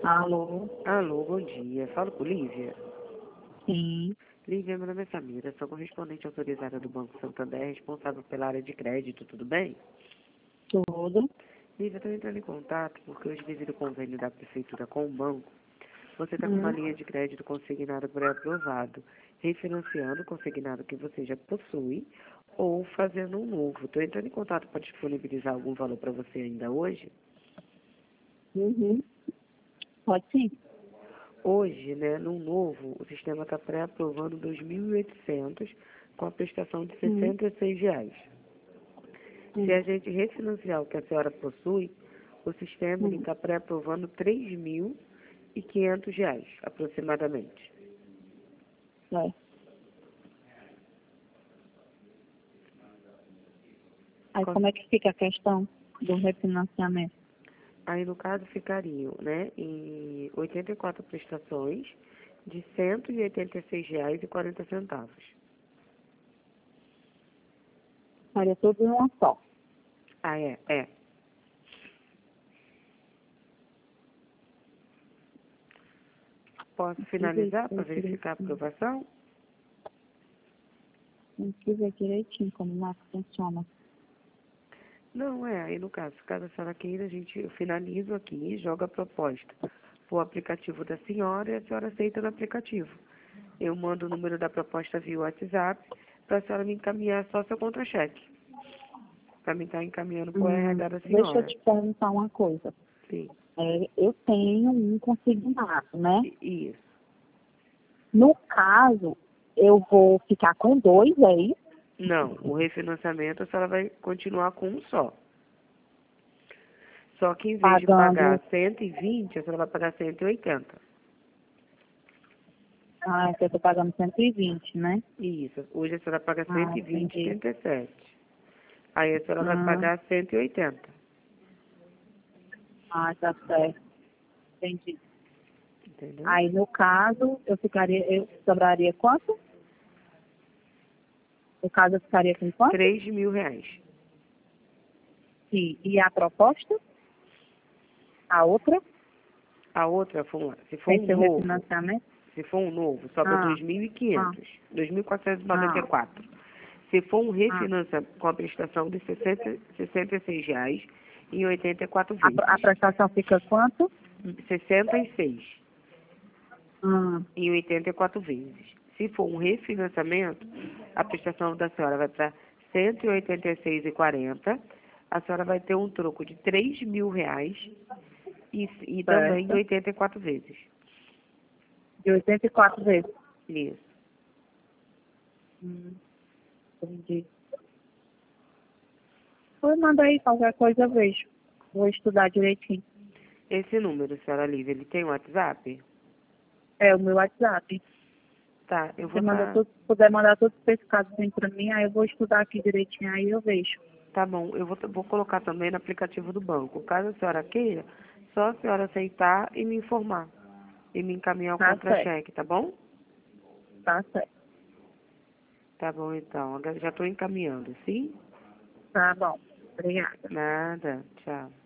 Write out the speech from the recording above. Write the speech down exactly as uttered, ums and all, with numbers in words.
Alô? Alô, bom dia. Falo com Lívia. Sim, Lívia, meu nome é Samira, sou correspondente autorizada do Banco Santander, responsável pela área de crédito, tudo bem? tudo. Lívia, estou entrando em contato porque hoje, devido ao convênio da Prefeitura com o banco, você está com uma Hum. linha de crédito consignado pré-aprovado, refinanciando o consignado que você já possui ou fazendo um novo. Estou entrando em contato para disponibilizar algum valor para você ainda hoje. Uhum. Pode sim. Hoje, né, no novo, o sistema está pré-aprovando dois mil e oitocentos com a prestação de Hum. sessenta e seis reais. Se Hum. a gente refinanciar o que a senhora possui, o sistema Hum. está pré-aprovando três mil e quinhentos reais, aproximadamente. É. Aí Com- como é que fica a questão do refinanciamento? Aí, no caso, ficariam, né, em oitenta e quatro prestações de cento e oitenta e seis reais e quarenta centavos. Faria tudo em uma só. Ah, é, é. Posso finalizar para verificar a Direitinho. aprovação? Tem que ver direitinho como é que funciona. Não, é, aí no caso, caso a senhora queira, a gente, eu finalizo aqui, joga a proposta para o aplicativo da senhora e a senhora aceita no aplicativo. Eu mando o número da proposta via WhatsApp para a senhora me encaminhar só seu contra-cheque, para mim estar encaminhando para o Hum. R H da Deixa eu senhora. te perguntar uma coisa. Sim, É, eu tenho um consignado, né? i- isso. No caso, eu vou ficar com dois aí. Não, o refinanciamento a senhora vai continuar com um só. Só que em vez de pagar Pagando. cento e vinte, a senhora vai pagar cento e oitenta. Ah, eu estou pagando cento e vinte, né? Isso, hoje a senhora paga Ah, cento e vinte e entendi. oitenta e sete. Aí a senhora vai Ah, pagar cento e oitenta, ah, tá certo. Entendi. entendeu? Aí, no caso, eu ficaria, eu sobraria quanto? No caso, eu ficaria com quanto? Três mil reais. E, e a proposta? A outra? A outra, for um- se for Sem um ser o novo, refinanciamento? se for um novo, sobra Ah, dois mil e ah, quinhentos, dois mil quatrocentos e noventa e ah, quatro. Se for um ah. refinanciamento com a prestação de sessenta, sessenta e seis reais em oitenta e quatro A, a vezes. prestação fica quanto? sessenta e seis Ah, em oitenta e quatro vezes. Se for um refinanciamento, a prestação da senhora vai para cento e oitenta e seis e quarenta. A senhora vai ter um troco de três mil reais e, e também em certo. oitenta e quatro vezes. De oitenta e quatro vezes. Isso. Hum, entendi. Pois manda aí, qualquer coisa eu vejo. Vou estudar direitinho. Esse número, senhora Lívia, ele tem um WhatsApp? É o meu WhatsApp. Tá, eu vou Você manda estar. tudo, se puder mandar tudo especificado assim pra mim, aí eu vou estudar aqui direitinho, aí eu vejo. Tá bom, eu vou, vou colocar também no aplicativo do banco. Caso a senhora queira, só a senhora aceitar e me informar. E me encaminhar o Tá certo, contra-cheque, tá bom? tá certo. Tá bom, então. Agora já estou encaminhando, sim? Tá bom. Obrigada. Nada. Tchau.